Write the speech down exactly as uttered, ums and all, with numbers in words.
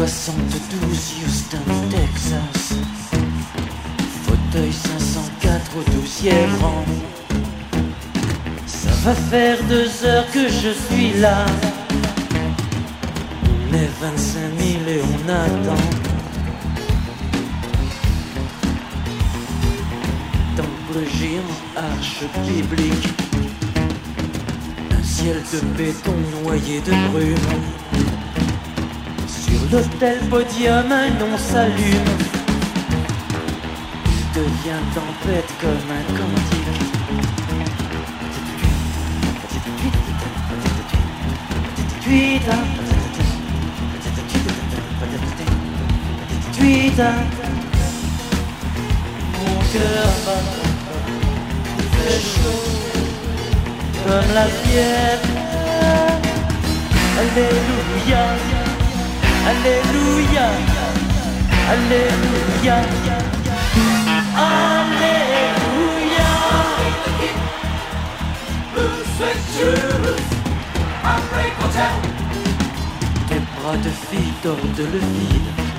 soixante-douze, Houston, Texas. Fauteuil cinq cent quatre au douzième rang. Ça va faire deux heures que je suis là. On est vingt-cinq mille et on attend. Temple géant, arche biblique. Un ciel de béton noyé de brume. Sur l'autel podium, un nom s'allume. Il devient tempête comme un cantique. Mon cœur bat, fait chaud comme la fièvre. Alléluia, Alléluia, Alléluia, Alléluia. Tes bras de fille tordent le vide.